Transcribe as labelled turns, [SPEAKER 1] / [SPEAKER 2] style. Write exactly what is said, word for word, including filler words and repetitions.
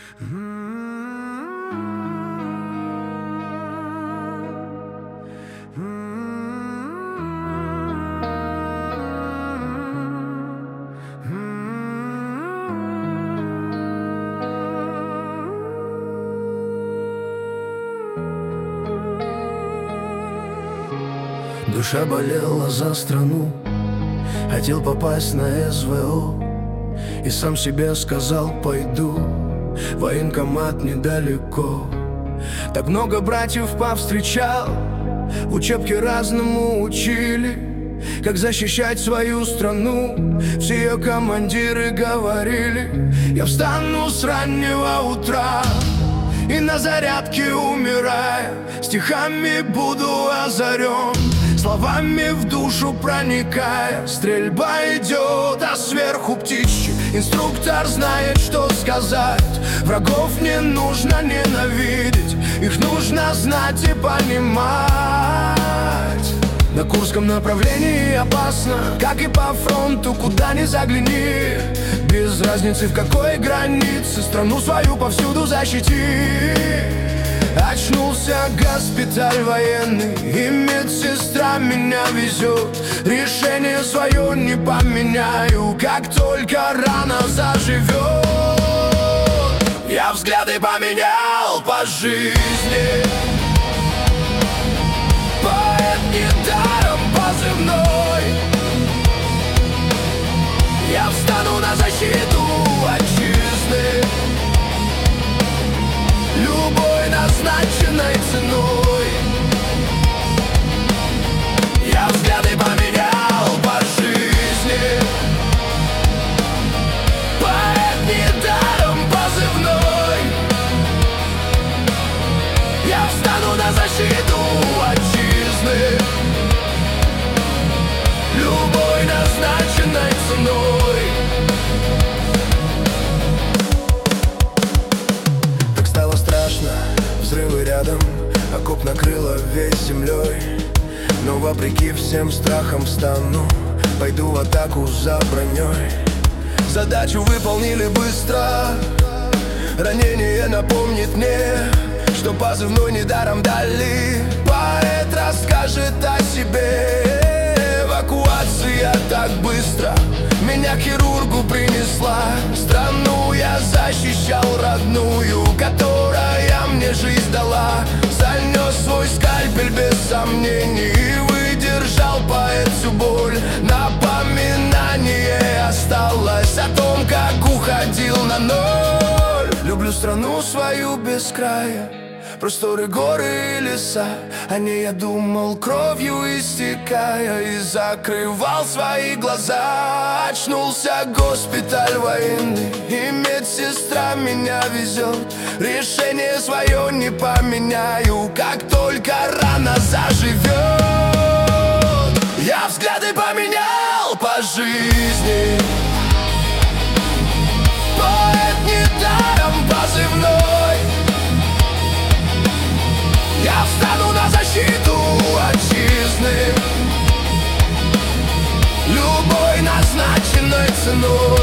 [SPEAKER 1] Душа болела за страну, хотел попасть на эс вэ о, и сам себе сказал: пойду, военкомат недалеко. Так много братьев повстречал, в учебке разному учили, как защищать свою страну. Все ее командиры говорили: я встану с раннего утра и на зарядке, умирая, стихами буду озарен, словами в душу проникая. Стрельба идет, а сверху птички. Инструктор знает, что сказать. Врагов не нужно ненавидеть, их нужно знать и понимать. На Курском направлении опасно, как и по фронту, куда ни загляни. Без разницы, в какой границе, страну свою повсюду защити. Очнулся госпиталь военный, и медсестра меня везет. Решение свое не поменяю, как только рана заживет. Я взгляды поменял по жизни, поэт недаром позывной. Я встану на защиту отчизны любой назначенной ценой. Я взгляды поменял по жизни, поэт недаром позывной. Я встану на защиту отчизны любой назначенной ценой. Взрывы рядом, окоп накрыло весь землей. Но вопреки всем страхам встану, пойду в атаку за броней. Задачу выполнили быстро, ранение напомнит мне, что позывной недаром дали. Поэт расскажет о себе. Эвакуация так быстро меня к хирургу принесла. Страну я защищал родную, которая мне жизнь дала. Занес свой скальпель без сомнений и выдержал поэт всю боль. Напоминание осталось о том, как уходил на ноль. Люблю страну свою без края, просторы, горы и леса. О ней я думал, кровью истекая, и закрывал свои глаза. Очнулся госпиталь военный, и медсестра меня везет. Решение свое не поменяю, как только рана заживет. Я взгляды поменял по жизни, поэт недаром позывной. Я встану на защиту отчизны любой назначенной ценой.